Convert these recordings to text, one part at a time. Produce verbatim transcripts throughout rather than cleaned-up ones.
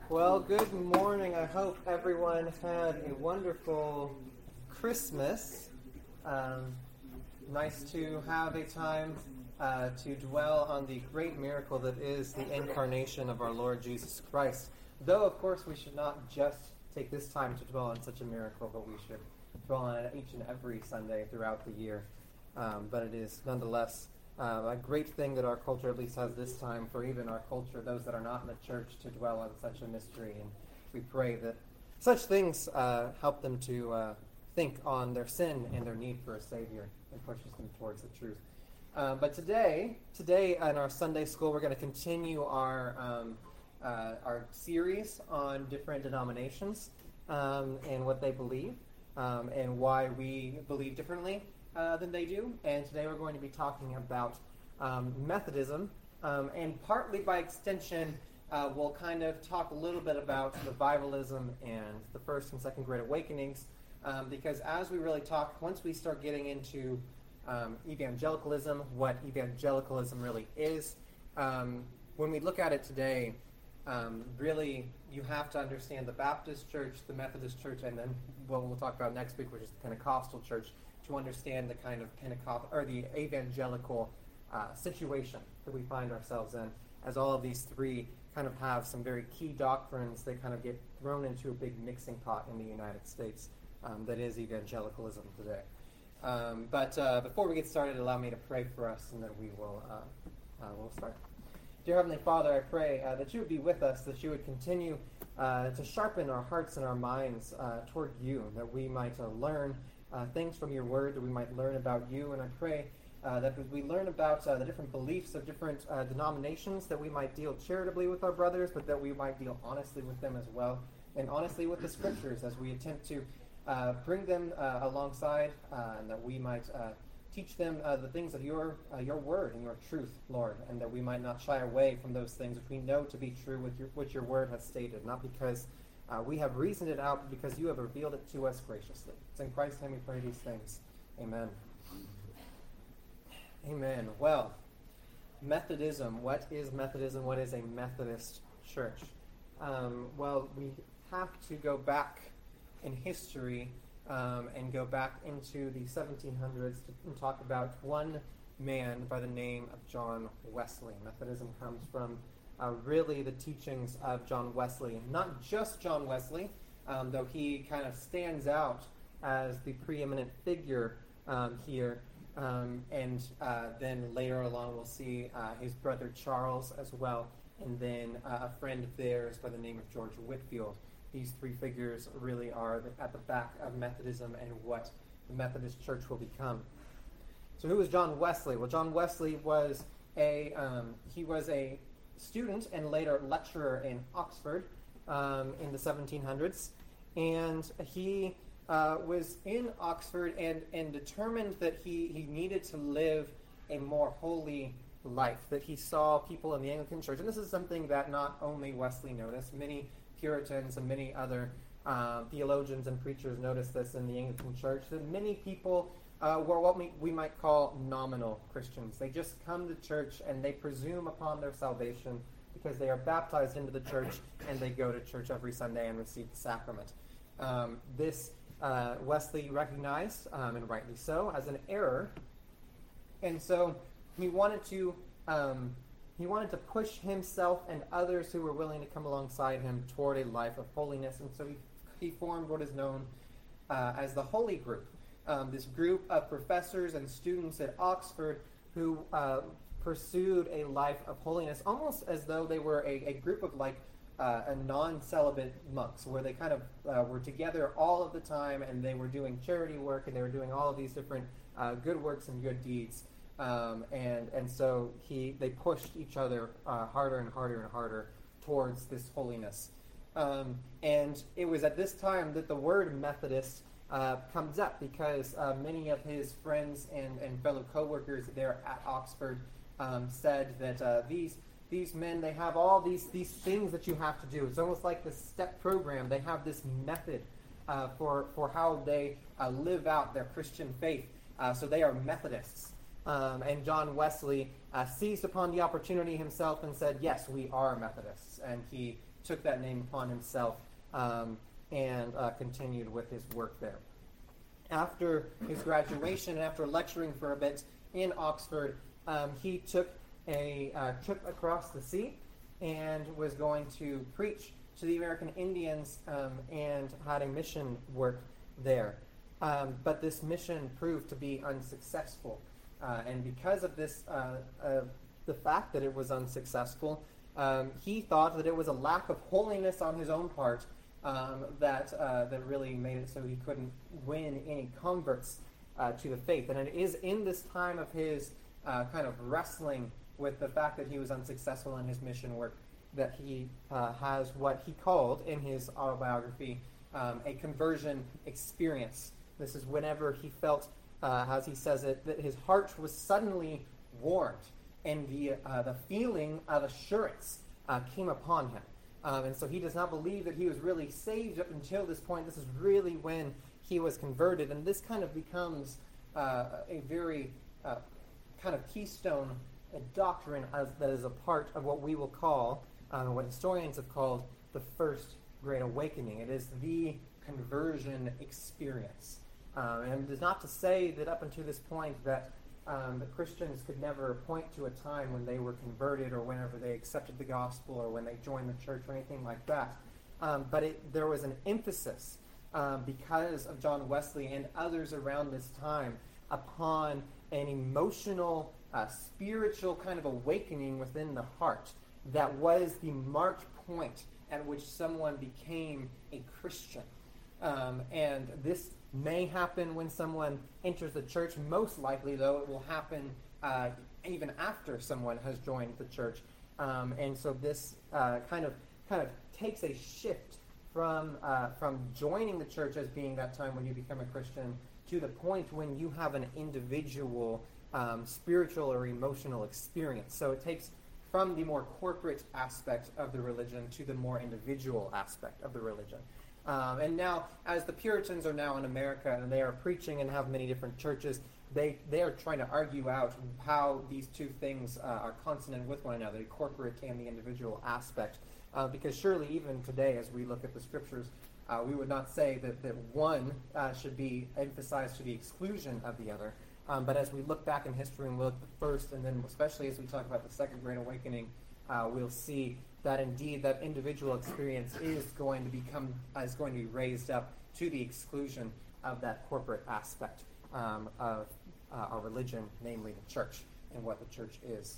Well, good morning. I hope everyone had a wonderful Christmas. Um, nice to have a time uh, to dwell on the great miracle that is the incarnation of our Lord Jesus Christ. Though, of course, we should not just take this time to dwell on such a miracle, but we should dwell on it each and every Sunday throughout the year. Um, but it is nonetheless Uh, a great thing that our culture at least has this time for even our culture, those that are not in the church, to dwell on such a mystery. And we pray that such things uh, help them to uh, think on their sin and their need for a Savior and pushes them towards the truth. Uh, but today, today in our Sunday school, we're going to continue our um, uh, our series on different denominations um, and what they believe um, and why we believe differently Uh, than they do. And today we're going to be talking about um, Methodism, um, and partly by extension uh, we'll kind of talk a little bit about revivalism and the First and Second Great Awakenings, um, because as we really talk, once we start getting into um, evangelicalism, what evangelicalism really is, um, when we look at it today, um, really you have to understand the Baptist Church, the Methodist Church, and then what we'll talk about next week, which is the Pentecostal Church, to understand the kind of Pentecost or the evangelical uh, situation that we find ourselves in, as all of these three kind of have some very key doctrines that kind of get thrown into a big mixing pot in the United States um, that is evangelicalism today. Um, but uh, before we get started, allow me to pray for us, and then we will uh, uh, we'll start. Dear Heavenly Father, I pray uh, that you would be with us, that you would continue uh, to sharpen our hearts and our minds uh, toward you, that we might uh, learn Uh, things from your word, that we might learn about you. And I pray uh, that as we learn about uh, the different beliefs of different uh, denominations, that we might deal charitably with our brothers, but that we might deal honestly with them as well, and honestly with the scriptures as we attempt to uh, bring them uh, alongside, uh, and that we might uh, teach them uh, the things of your uh, your word and your truth, Lord, and that we might not shy away from those things which we know to be true with your, which your word has stated, not because Uh, we have reasoned it out, because you have revealed it to us graciously. It's in Christ's name we pray these things. Amen. Amen. Well, Methodism. What is Methodism? What is a Methodist church? Um, well, we have to go back in history um, and go back into the seventeen hundreds to talk about one man by the name of John Wesley. Methodism comes from Uh, really the teachings of John Wesley. Not just John Wesley, um, though he kind of stands out as the preeminent figure um, here. Um, and uh, then later along we'll see uh, his brother Charles as well, and then uh, a friend of theirs by the name of George Whitefield. These three figures really are at the back of Methodism and what the Methodist Church will become. So who was John Wesley? Well, John Wesley was a um, he was a student and later lecturer in Oxford um, in the seventeen hundreds, and he uh, was in Oxford and, and determined that he, he needed to live a more holy life, that he saw people in the Anglican Church, and this is something that not only Wesley noticed, many Puritans and many other uh, theologians and preachers noticed this in the Anglican Church, that many people Uh, were what we, we might call nominal Christians. They just come to church and they presume upon their salvation because they are baptized into the church and they go to church every Sunday and receive the sacrament. Um, this uh, Wesley recognized, um, and rightly so, as an error, and so he wanted to um, he wanted to push himself and others who were willing to come alongside him toward a life of holiness, and so he, he formed what is known uh, as the Holy Group. Um, this group of professors and students at Oxford who uh, pursued a life of holiness, almost as though they were a, a group of like uh, a non-celibate monks, where they kind of uh, were together all of the time, and they were doing charity work, and they were doing all of these different uh, good works and good deeds. Um, and and so he they pushed each other uh, harder and harder and harder towards this holiness. Um, and it was at this time that the word Methodist Uh, comes up, because uh, many of his friends and, and fellow co-workers there at Oxford um, said that uh, these these men, they have all these these things that you have to do. It's almost like the STEP program. They have this method uh, for, for how they uh, live out their Christian faith. Uh, so they are Methodists. Um, and John Wesley uh, seized upon the opportunity himself and said, yes, we are Methodists. And he took that name upon himself um, and uh, continued with his work there. After his graduation and after lecturing for a bit in Oxford, um, he took a uh, trip across the sea and was going to preach to the American Indians um, and had a mission work there. Um, but this mission proved to be unsuccessful. Uh, and because of this, uh, uh, the fact that it was unsuccessful, um, he thought that it was a lack of holiness on his own part um, that uh, that really made it so he couldn't win any converts uh, to the faith. And it is in this time of his uh, kind of wrestling with the fact that he was unsuccessful in his mission work that he uh, has what he called in his autobiography um, a conversion experience. This is whenever he felt, uh, as he says it, that his heart was suddenly warmed and the uh, the feeling of assurance uh, came upon him. Um, and so he does not believe that he was really saved up until this point. This is really when he was converted. And this kind of becomes uh, a very uh, kind of keystone a doctrine as, that is a part of what we will call, uh, what historians have called, the First Great Awakening. It is the conversion experience. Um, and it is not to say that up until this point that um, the Christians could never point to a time when they were converted or whenever they accepted the gospel or when they joined the church or anything like that. Um, but it, there was an emphasis um, because of John Wesley and others around this time upon an emotional, uh, spiritual kind of awakening within the heart that was the mark point at which someone became a Christian. Um, and this may happen when someone enters the church. Most likely, though, it will happen uh, even after someone has joined the church. Um, and so this uh, kind of kind of takes a shift from uh, from joining the church as being that time when you become a Christian to the point when you have an individual um, spiritual or emotional experience. So it takes from the more corporate aspect of the religion to the more individual aspect of the religion. Um, and now, as the Puritans are now in America and they are preaching and have many different churches, they, they are trying to argue out how these two things uh, are consonant with one another, the corporate and the individual aspect. Uh, because surely even today, as we look at the scriptures, uh, we would not say that, that one uh, should be emphasized to the exclusion of the other. Um, but as we look back in history and look at the first, and then especially as we talk about the Second Great Awakening, uh, we'll see that indeed that individual experience is going to become uh, is going to be raised up to the exclusion of that corporate aspect um, of uh, our religion, namely the church and what the church is.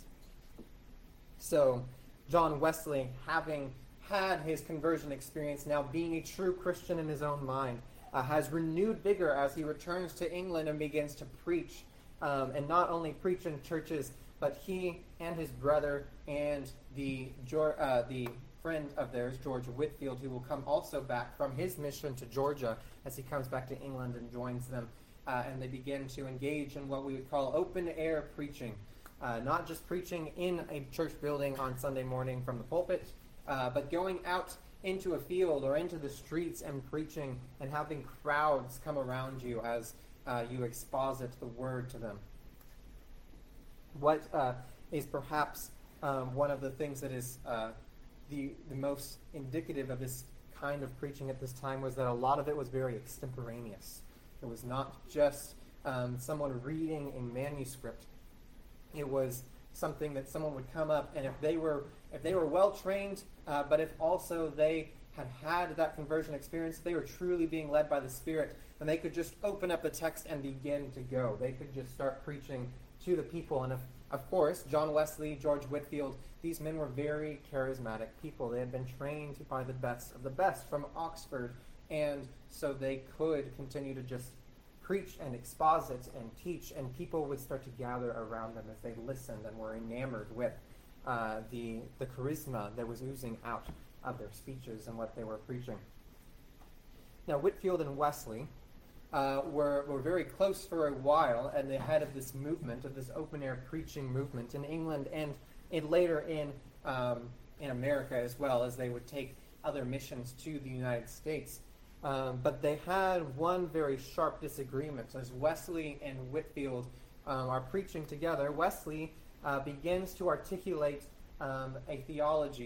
So John Wesley, having had his conversion experience, now being a true Christian in his own mind, uh, has renewed vigor as he returns to England and begins to preach, um, and not only preach in churches, but he and his brother and the uh, the friend of theirs, George Whitefield, who will come also back from his mission to Georgia as he comes back to England and joins them, uh, and they begin to engage in what we would call open-air preaching. Uh, not just preaching in a church building on Sunday morning from the pulpit, uh, but going out into a field or into the streets and preaching and having crowds come around you as uh, you exposit the word to them. What uh, is perhaps um, one of the things that is uh, the, the most indicative of this kind of preaching at this time was that a lot of it was very extemporaneous. It was not just um, someone reading a manuscript. It was something that someone would come up, and if they were if they were well trained, uh, but if also they had had that conversion experience, they were truly being led by the Spirit, then they could just open up the text and begin to go. They could just start preaching to the people. And if, of course, John Wesley, George Whitefield, these men were very charismatic people. They had been trained by the best of the best from Oxford, and so they could continue to just preach and exposit and teach, and people would start to gather around them as they listened and were enamored with uh, the the charisma that was oozing out of their speeches and what they were preaching. Now, Whitefield and Wesley uh, were were very close for a while, and the head of this movement, of this open-air preaching movement in England and in, later in um, in America as well, as they would take other missions to the United States. Um, but they had one very sharp disagreement. As Wesley and Whitefield um, are preaching together, Wesley uh, begins to articulate um, a theology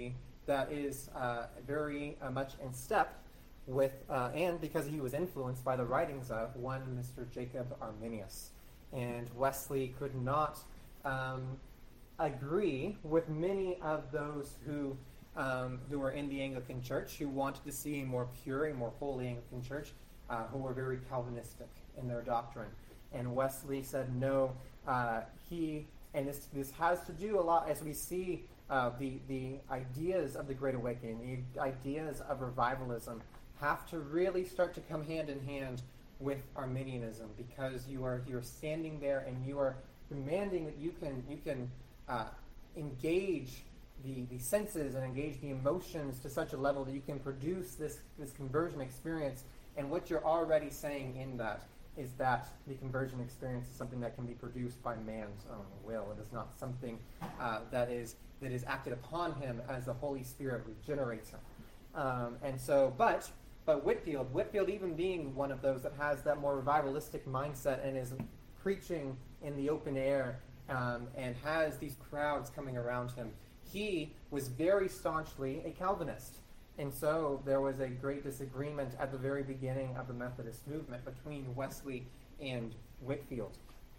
that is uh, very uh, much in step with, uh, and because he was influenced by the writings of one Mister Jacob Arminius. And Wesley could not um, agree with many of those who um, who were in the Anglican Church, who wanted to see a more pure, a more holy Anglican Church, uh, who were very Calvinistic in their doctrine. And Wesley said, no, uh, he, and this, this has to do a lot, as we see uh, the, the ideas of the Great Awakening, the ideas of revivalism, have to really start to come hand in hand with Arminianism, because you are you're standing there and you are demanding that you can you can uh, engage the, the senses and engage the emotions to such a level that you can produce this, this conversion experience. And what you're already saying in that is that the conversion experience is something that can be produced by man's own will. It is not something uh, that is that is acted upon him as the Holy Spirit regenerates him. Um, and so, but but Whitefield, Whitefield even being one of those that has that more revivalistic mindset and is preaching in the open air um, and has these crowds coming around him, he was very staunchly a Calvinist. And so there was a great disagreement at the very beginning of the Methodist movement between Wesley and Whitefield.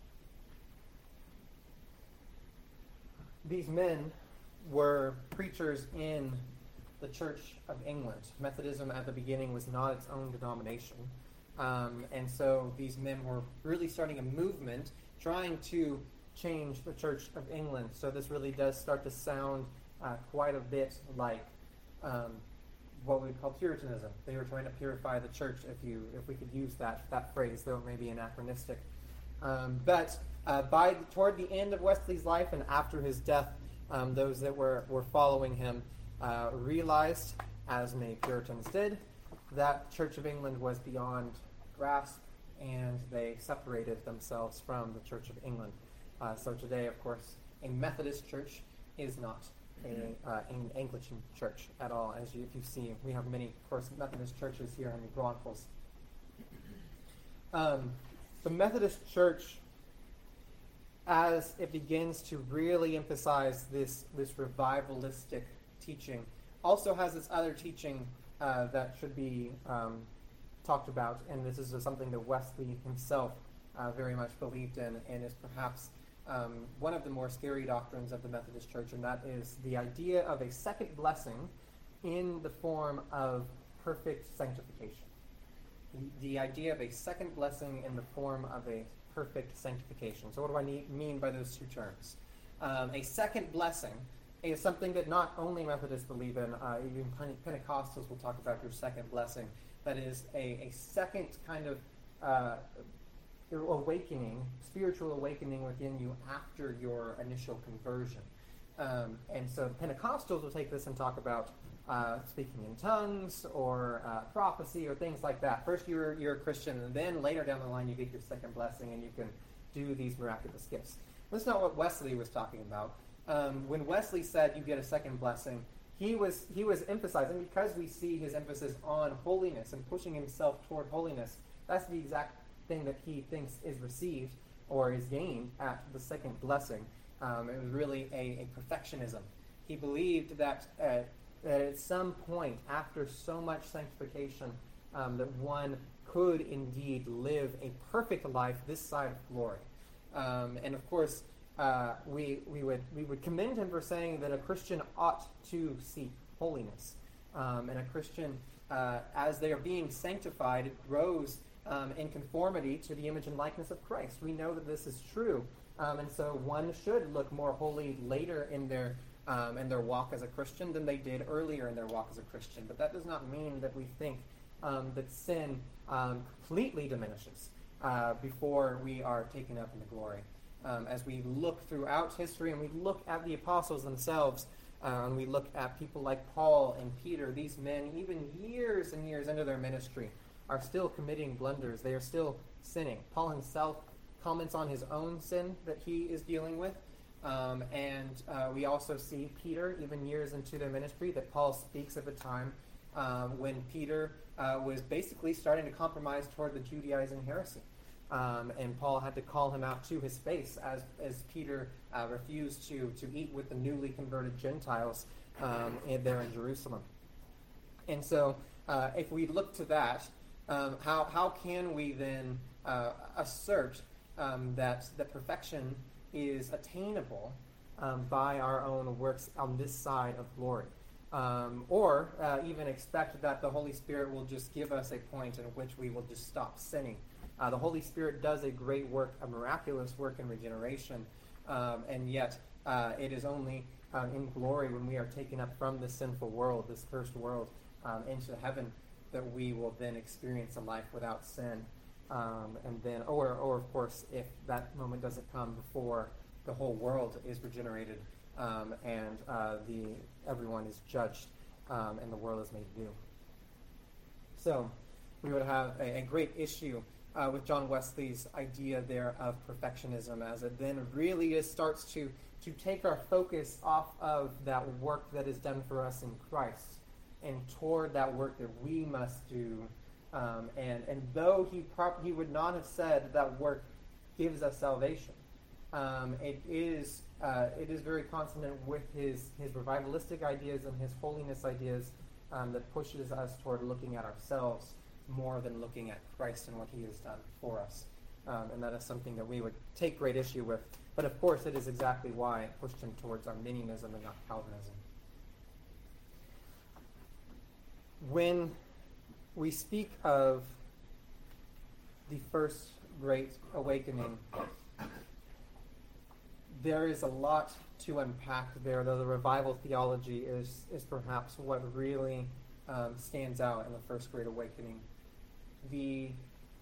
These men were preachers in the Church of England. Methodism at the beginning was not its own denomination. Um, and so these men were really starting a movement trying to change the Church of England. So this really does start to sound uh, quite a bit like um, what we would call Puritanism. They were trying to purify the church, if you if we could use that that phrase, though it may be anachronistic. Um, but uh, by toward the end of Wesley's life and after his death, um, those that were, were following him uh, realized, as many Puritans did, that Church of England was beyond grasp, and they separated themselves from the Church of England. Uh, so today, of course, a Methodist church is not a, uh, an Anglican church at all. As you, if you see, we have many, of course, Methodist churches here in the Broncos. Um, the Methodist Church, as it begins to really emphasize this, this revivalistic teaching, also has this other teaching uh, that should be um, talked about, and this is something that Wesley himself uh, very much believed in, and is perhaps um, one of the more scary doctrines of the Methodist Church, and that is the idea of a second blessing in the form of perfect sanctification. The, the idea of a second blessing in the form of a perfect sanctification. So what do I need, mean by those two terms? Um, a second blessing is something that not only Methodists believe in, uh, even Pentecostals will talk about your second blessing. That is a, a second kind of uh, awakening, spiritual awakening within you after your initial conversion. Um, and so Pentecostals will take this and talk about uh, speaking in tongues or uh, prophecy or things like that. First you're, you're a Christian, and then later down the line you get your second blessing and you can do these miraculous gifts. That's not what Wesley was talking about. Um, when Wesley said you get a second blessing, he was he was emphasizing, because we see his emphasis on holiness and pushing himself toward holiness, that's the exact thing that he thinks is received or is gained at the second blessing. Um, it was really a, a perfectionism. He believed that, uh, that at some point after so much sanctification, um, that one could indeed live a perfect life this side of glory. Um, and of course, Uh, we we would we would commend him for saying that a Christian ought to seek holiness, um, and a Christian, uh, as they are being sanctified, it grows um, in conformity to the image and likeness of Christ. We know that this is true, um, and so one should look more holy later in their um, in their walk as a Christian than they did earlier in their walk as a Christian. But that does not mean that we think um, that sin um, completely diminishes uh, before we are taken up into glory. Um, as we look throughout history and we look at the apostles themselves, uh, and we look at people like Paul and Peter, these men, even years and years into their ministry, are still committing blunders. They are still sinning. Paul himself comments on his own sin that he is dealing with. Um, and uh, we also see Peter, even years into their ministry, that Paul speaks of a time um, when Peter uh, was basically starting to compromise toward the Judaizing heresy. Um, and Paul had to call him out to his face as as Peter uh, refused to to eat with the newly converted Gentiles. um, in, there in Jerusalem. And so uh, if we look to that, um, how, how can we then uh, assert um, that, that perfection is attainable um, by our own works on this side of glory? Um, or uh, even expect that the Holy Spirit will just give us a point in which we will just stop sinning. Uh, the Holy Spirit does a great work, a miraculous work in regeneration, um, and yet uh, it is only uh, in glory when we are taken up from this sinful world, this cursed world, um, into heaven, that we will then experience a life without sin. Um, and then, or, or of course, if that moment doesn't come before the whole world is regenerated, Um, and uh, the everyone is judged, um, and the world is made new. So, we would have a, a great issue uh, with John Wesley's idea there of perfectionism, as it then really is, starts to to take our focus off of that work that is done for us in Christ, and toward that work that we must do. Um, and and though he prop- he would not have said that work gives us salvation, um, it is. Uh, it is very consonant with his, his revivalistic ideas and his holiness ideas um, that pushes us toward looking at ourselves more than looking at Christ and what he has done for us. Um, and that is something that we would take great issue with. But of course, it is exactly why it pushed him towards Arminianism and not Calvinism. When we speak of the first great awakening, there is a lot to unpack there, though the revival theology is, is perhaps what really um, stands out in the First Great Awakening. The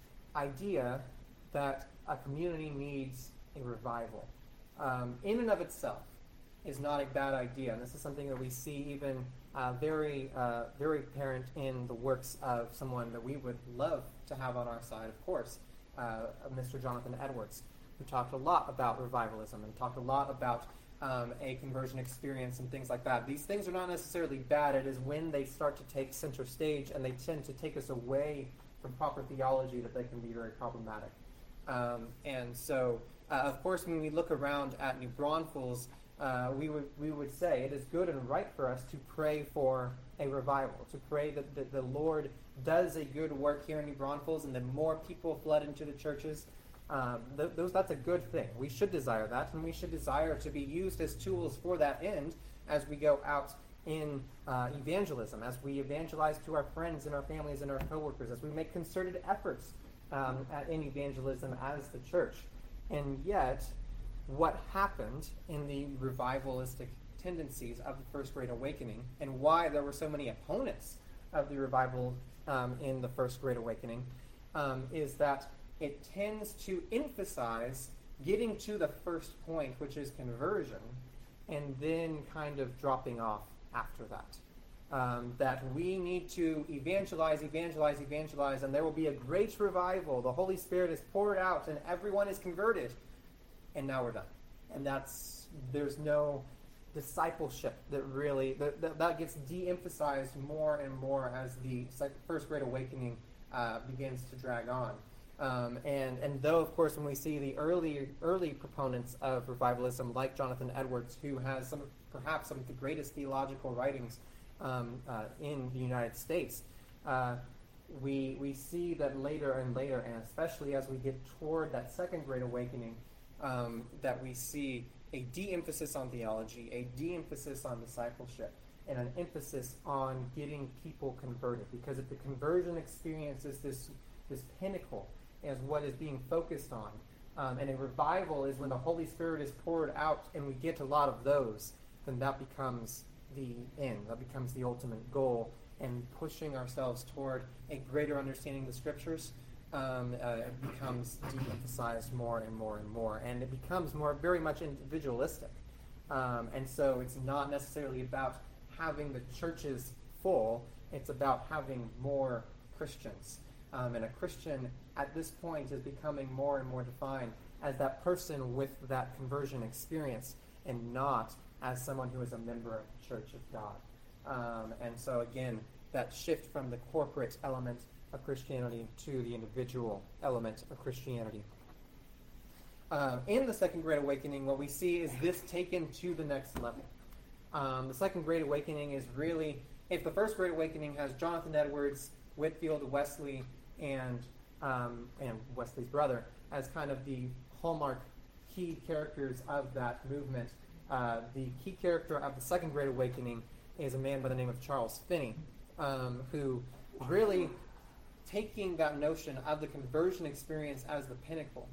idea that a community needs a revival, um, in and of itself, is not a bad idea. And this is something that we see even uh, very, uh, very apparent in the works of someone that we would love to have on our side, of course, uh, Mister Jonathan Edwards, who talked a lot about revivalism and talked a lot about um, a conversion experience and things like that. These things are not necessarily bad. It is when they start to take center stage and they tend to take us away from proper theology that they can be very problematic. Um, and so, uh, of course, when we look around at New Braunfels, uh, we would we would say it is good and right for us to pray for a revival, to pray that, that the Lord does a good work here in New Braunfels and that more people flood into the churches. Um, th- those, that's a good thing. We should desire that, and we should desire to be used as tools for that end as we go out in uh, evangelism, as we evangelize to our friends and our families and our coworkers, as we make concerted efforts um, at, in evangelism as the church. And yet, what happened in the revivalistic tendencies of the First Great Awakening, and why there were so many opponents of the revival um, in the First Great Awakening, um, is that it tends to emphasize getting to the first point, which is conversion, and then kind of dropping off after that. Um, that we need to evangelize, evangelize, evangelize, and there will be a great revival. The Holy Spirit is poured out, and everyone is converted, and now we're done. And that's, there's no discipleship that really, that, that, that gets de-emphasized more and more as the First Great Awakening uh, begins to drag on. Um, and, and though, of course, when we see the early early proponents of revivalism, like Jonathan Edwards, who has some perhaps some of the greatest theological writings um, uh, in the United States, uh, we we see that later and later, and especially as we get toward that Second Great Awakening, um, that we see a de-emphasis on theology, a de-emphasis on discipleship, and an emphasis on getting people converted. Because if the conversion experience is this this pinnacle, as what is being focused on. Um, and a revival is when the Holy Spirit is poured out and we get a lot of those, then that becomes the end. That becomes the ultimate goal. And pushing ourselves toward a greater understanding of the Scriptures um, uh, it becomes de-emphasized more and more and more. And it becomes more very much individualistic. Um, and so it's not necessarily about having the churches full. It's about having more Christians. Um, and a Christian at this point is becoming more and more defined as that person with that conversion experience and not as someone who is a member of the Church of God. Um, and so again, that shift from the corporate element of Christianity to the individual element of Christianity. Um, in the Second Great Awakening, what we see is this taken to the next level. Um, the Second Great Awakening is really, if the First Great Awakening has Jonathan Edwards, Whitefield, Wesley, and um, and Wesley's brother as kind of the hallmark key characters of that movement, uh, the key character of the Second Great Awakening is a man by the name of Charles Finney, um, who really taking that notion of the conversion experience as the pinnacle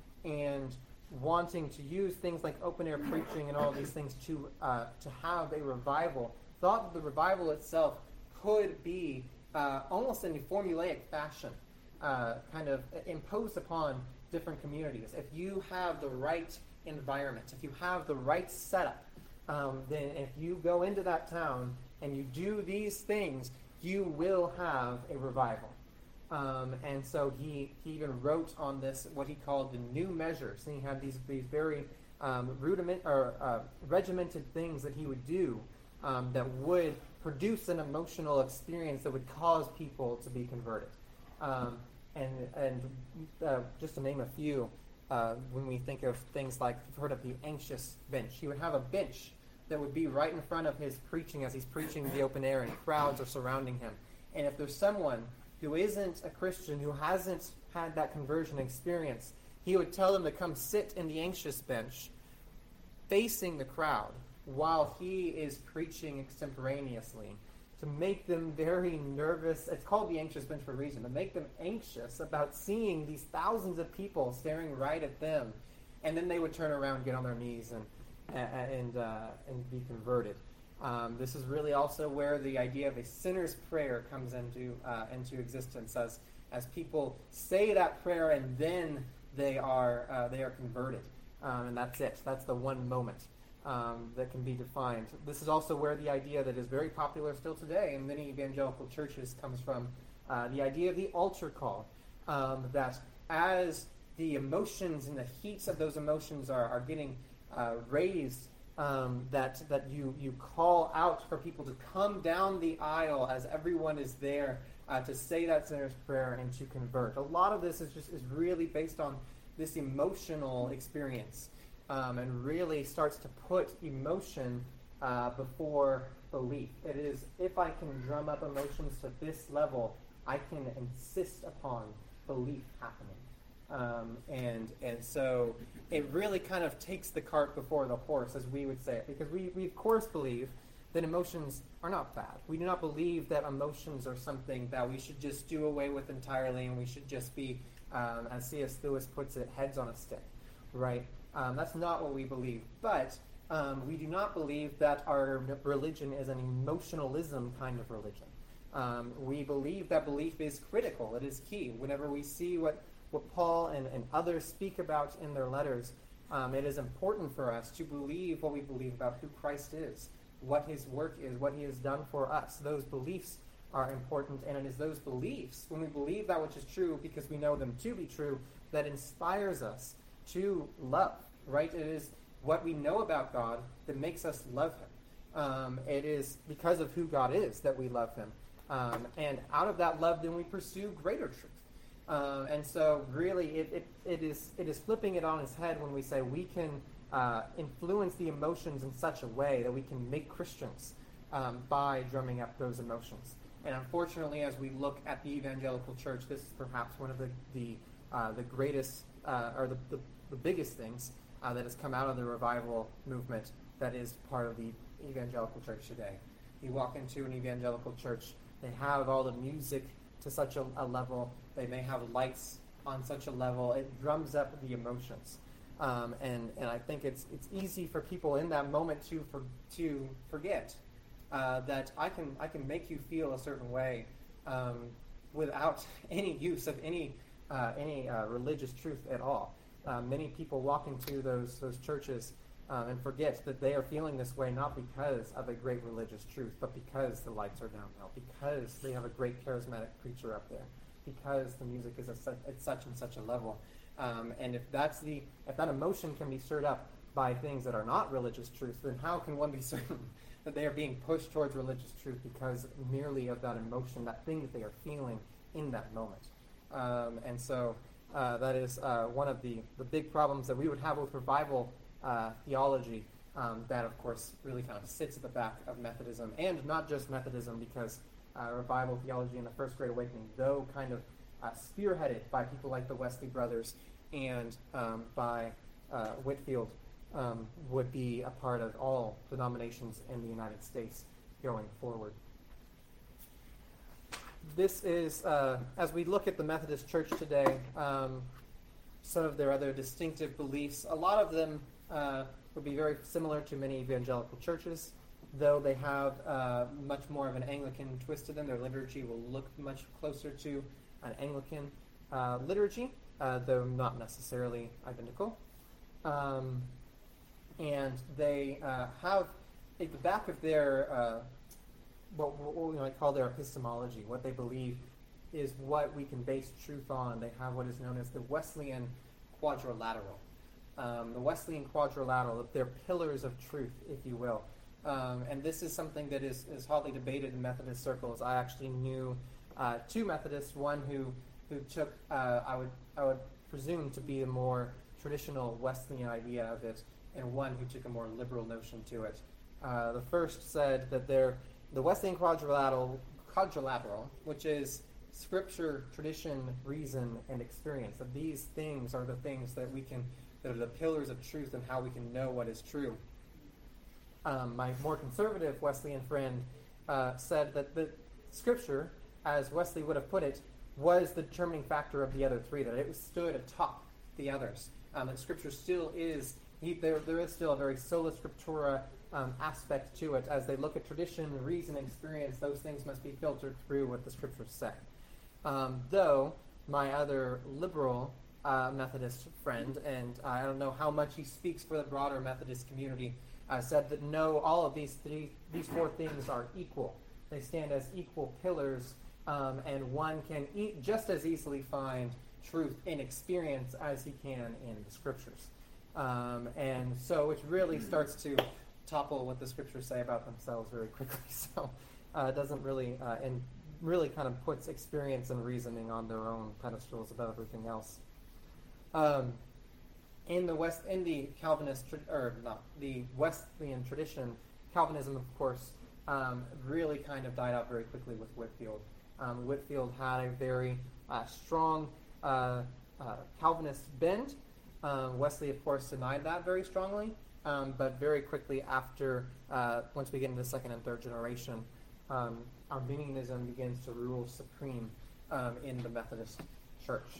and wanting to use things like open-air preaching and all of these things to uh, to have a revival, thought that the revival itself could be uh, almost in a formulaic fashion, uh, kind of imposed upon different communities. If you have the right environment, if you have the right setup, um, then if you go into that town and you do these things, you will have a revival. Um, and so he, he even wrote on this what he called the new measures. And he had these, these very um, rudiment or uh, regimented things that he would do um, that would produce an emotional experience that would cause people to be converted. Um, and and uh, just to name a few, uh, when we think of things like, you've heard of the anxious bench. He would have a bench that would be right in front of his preaching as he's preaching in the open air and crowds are surrounding him. And if there's someone who isn't a Christian, who hasn't had that conversion experience, he would tell them to come sit in the anxious bench facing the crowd while he is preaching extemporaneously to make them very nervous. It's called the anxious bench for a reason, to make them anxious about seeing these thousands of people staring right at them. And then they would turn around, get on their knees, and and uh, and be converted. Um, this is really also where the idea of a sinner's prayer comes into uh, into existence, as as people say that prayer and then they are uh, they are converted, um, and that's it. That's the one moment um, that can be defined. This is also where the idea that is very popular still today in many evangelical churches comes from. Uh, the idea of the altar call, um, that as the emotions and the heats of those emotions are are getting uh, raised. Um, that that you, you call out for people to come down the aisle as everyone is there uh, to say that sinner's prayer and to convert. A lot of this is just is really based on this emotional experience, um, and really starts to put emotion uh, before belief. It is, if I can drum up emotions to this level, I can insist upon belief happening. Um, and and so it really kind of takes the cart before the horse, as we would say it, because we, we of course believe that emotions are not bad. We do not believe that emotions are something that we should just do away with entirely, and we should just be, um, as C S Lewis puts it, heads on a stick, right? Um, that's not what we believe. But um, we do not believe that our religion is an emotionalism kind of religion. Um, we believe that belief is critical. It is key. Whenever we see what what Paul and, and others speak about in their letters, um, it is important for us to believe what we believe about who Christ is, what his work is, what he has done for us. Those beliefs are important, and it is those beliefs, when we believe that which is true because we know them to be true, that inspires us to love, right? It is what we know about God that makes us love him. Um, it is because of who God is that we love him. Um, and out of that love, then we pursue greater truth. Uh, and so really it, it, it is it is flipping it on its head when we say we can uh, influence the emotions in such a way that we can make Christians um, by drumming up those emotions. And unfortunately, as we look at the evangelical church, this is perhaps one of the the, uh, the greatest uh, or the, the, the biggest things uh, that has come out of the revival movement that is part of the evangelical church today. You walk into an evangelical church, they have all the music to such a, a level. They may have lights on such a level. It drums up the emotions, um, and and I think it's it's easy for people in that moment to for, to forget uh, that I can I can make you feel a certain way um, without any use of any uh, any uh, religious truth at all. Uh, many people walk into those those churches uh, and forget that they are feeling this way not because of a great religious truth, but because the lights are down now, because they have a great charismatic preacher up there, because the music is at such and such a level. Um, and if that's the if that emotion can be stirred up by things that are not religious truths, then how can one be certain that they are being pushed towards religious truth because merely of that emotion, that thing that they are feeling in that moment? Um, and so uh, that is uh, one of the, the big problems that we would have with revival uh, theology, Um, that, of course, really kind of sits at the back of Methodism, and not just Methodism, because uh, revival theology in the First Great Awakening, though kind of uh, spearheaded by people like the Wesley brothers and um, by uh, Whitefield, um, would be a part of all denominations in the United States going forward. This is, uh, as we look at the Methodist Church today, um, some of their other distinctive beliefs, a lot of them uh, would be very similar to many evangelical churches, though they have uh, much more of an Anglican twist to them. Their liturgy will look much closer to an Anglican uh, liturgy, uh, though not necessarily identical. Um, and they uh, have, at the back of their, uh, what, what we might call their epistemology, what they believe is what we can base truth on. They have what is known as the Wesleyan quadrilateral. Um, the Wesleyan quadrilateral, they're pillars of truth, if you will. Um, and this is something that is, is hotly debated in Methodist circles. I actually knew uh, two Methodists, one who who took, uh, I would I would presume to be a more traditional Wesleyan idea of it, and one who took a more liberal notion to it. Uh, the first said that they're, the Wesleyan quadrilateral, quadrilateral, which is Scripture, tradition, reason, and experience, that these things are the things that we can, that are the pillars of truth and how we can know what is true. Um, my more conservative Wesleyan friend uh, said that the Scripture, as Wesley would have put it, was the determining factor of the other three, that it stood atop the others. Um, and Scripture still is, he, there, there is still a very sola scriptura um, aspect to it. As they look at tradition, reason, experience, those things must be filtered through what the Scriptures say. Um, though, my other liberal uh, Methodist friend, and I don't know how much he speaks for the broader Methodist community, uh, said that no, all of these three, these four things are equal. They stand as equal pillars, um, and one can e- just as easily find truth in experience as he can in the Scriptures. Um, and so it really starts to topple what the Scriptures say about themselves very quickly. So uh, it doesn't really, uh, and really kind of puts experience and reasoning on their own pedestals above everything else. Um, in the West, in the Calvinist, or not the Wesleyan tradition, Calvinism, of course, um, really kind of died out very quickly with Whitefield. Um, Whitefield had a very uh, strong uh, uh, Calvinist bend. Um, Wesley, of course, denied that very strongly, um, but very quickly after, uh, once we get into the second and third generation, um, Arminianism begins to rule supreme um, in the Methodist Church.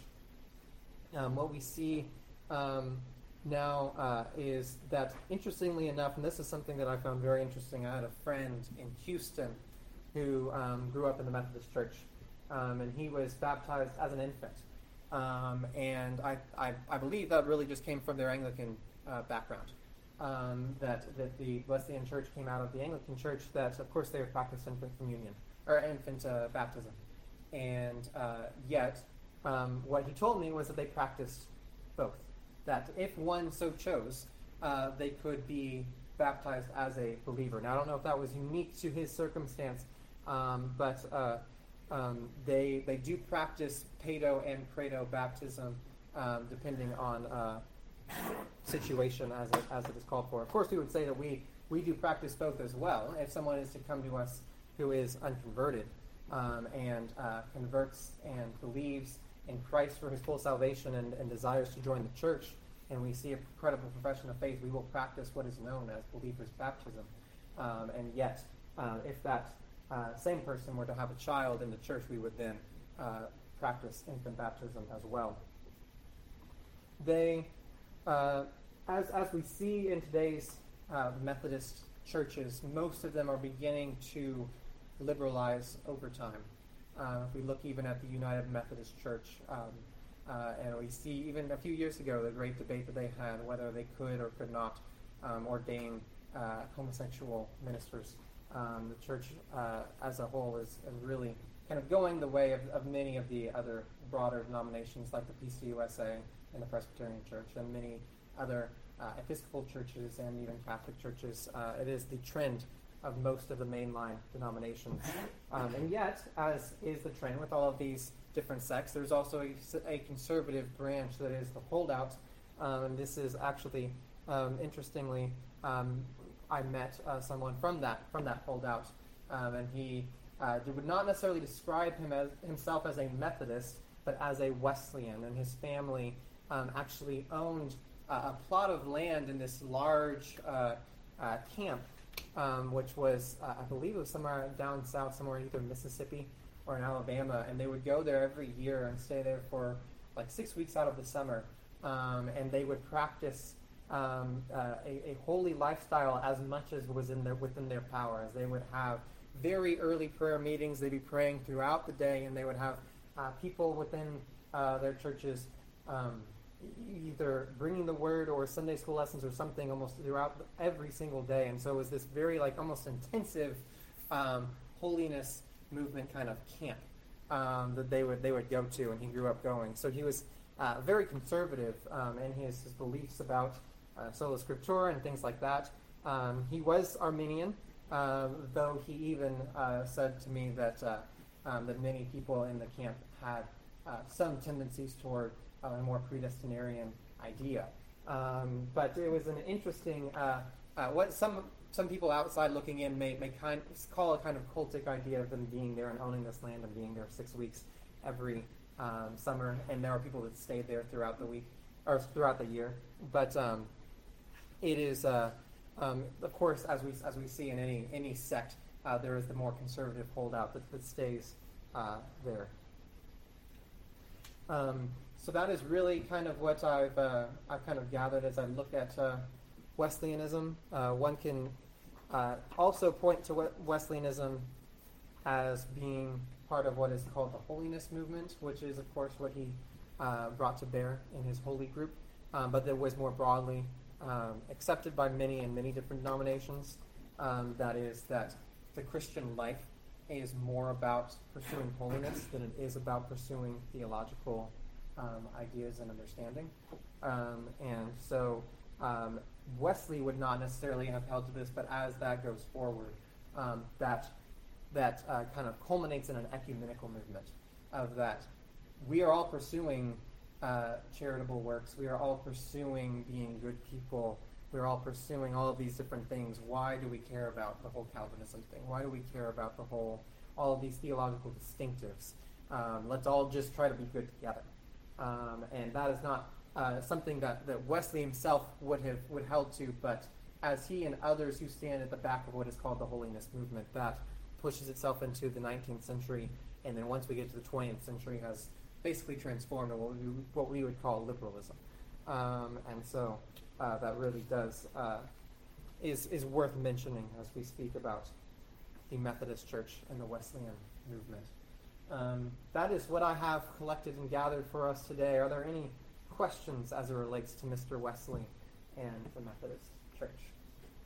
Um, what we see um, now uh, is that, interestingly enough, and this is something that I found very interesting, I had a friend in Houston who um, grew up in the Methodist Church, um, and he was baptized as an infant. Um, and I, I, I believe that really just came from their Anglican uh, background. Um, that, that the Wesleyan Church came out of the Anglican Church, that of course they practiced infant communion, or infant uh, baptism. And uh, yet, um, what he told me was that they practiced both. That if one so chose, uh, they could be baptized as a believer. Now, I don't know if that was unique to his circumstance, um, but uh, um, they they do practice pedo and credo baptism, um, depending on uh, situation as it, as it is called for. Of course, we would say that we, we do practice both as well. If someone is to come to us who is unconverted um, and uh, converts and believes in Christ for his full salvation and, and desires to join the church, and we see a credible profession of faith, we will practice what is known as believer's baptism. Um, and yet, uh, if that uh, same person were to have a child in the church, we would then uh, practice infant baptism as well. They, uh, as as we see in today's uh, Methodist churches, most of them are beginning to liberalize over time. Uh, if we look even at the United Methodist Church, um, uh, and we see even a few years ago the great debate that they had whether they could or could not um, ordain uh, homosexual ministers. Um, the church uh, as a whole is, is really kind of going the way of, of many of the other broader denominations like the P C U S A and the Presbyterian Church and many other uh, Episcopal churches and even Catholic churches. Uh, it is the trend of most of the mainline denominations. Um, and yet, as is the trend with all of these different sects, there's also a, a conservative branch that is the holdout. Um, and this is actually, um, interestingly, um, I met uh, someone from that from that holdout, um, and he uh, would not necessarily describe him as himself as a Methodist, but as a Wesleyan, and his family um, actually owned uh, a plot of land in this large uh, uh, camp, um, which was, uh, I believe it was somewhere down south, somewhere either Mississippi or in Alabama, and they would go there every year and stay there for like six weeks out of the summer, um, and they would practice um, uh, a, a holy lifestyle as much as was in their, within their power, as they would have very early prayer meetings. They'd be praying throughout the day, and they would have uh, people within uh, their churches um, either bringing the word or Sunday school lessons or something almost throughout every single day. And so it was this very like almost intensive um, holiness movement kind of camp um, that they would they would go to, and he grew up going. So he was uh, very conservative um, in his, his beliefs about uh, sola scriptura and things like that. Um, he was Arminian, uh, though he even uh, said to me that uh, um, that many people in the camp had uh, some tendencies toward uh, a more predestinarian idea. Um, but it was an interesting uh, uh, what some. Some people outside looking in may, may kind call a kind of cultic idea of them being there and owning this land and being there six weeks every um, summer, and there are people that stayed there throughout the week or throughout the year. But um, it is, uh, um, of course, as we as we see in any any sect, uh, there is the more conservative holdout that, that stays uh, there. Um, so that is really kind of what I've uh, I've kind of gathered as I look at Uh, Wesleyanism. Uh, one can uh, also point to Wesleyanism as being part of what is called the holiness movement, which is, of course, what he uh, brought to bear in his holy group, um, but that was more broadly um, accepted by many in many different denominations. Um, that is, that the Christian life is more about pursuing holiness than it is about pursuing theological um, ideas and understanding. Um, and so um, Wesley would not necessarily have held to this, but as that goes forward, um, that that uh, kind of culminates in an ecumenical movement of that we are all pursuing uh, charitable works, we are all pursuing being good people, we're all pursuing all of these different things. Why do we care about the whole Calvinism thing? Why do we care about the whole, all of these theological distinctives? Um, let's all just try to be good together. Um, and that is not Uh, something that, that Wesley himself would have would held to, but as he and others who stand at the back of what is called the holiness movement, that pushes itself into the nineteenth century, and then once we get to the twentieth century, has basically transformed what we, what we would call liberalism. Um, and so uh, that really does uh, is is worth mentioning as we speak about the Methodist Church and the Wesleyan movement. Um, that is what I have collected and gathered for us today. Are there any questions as it relates to Mister Wesley and the Methodist Church?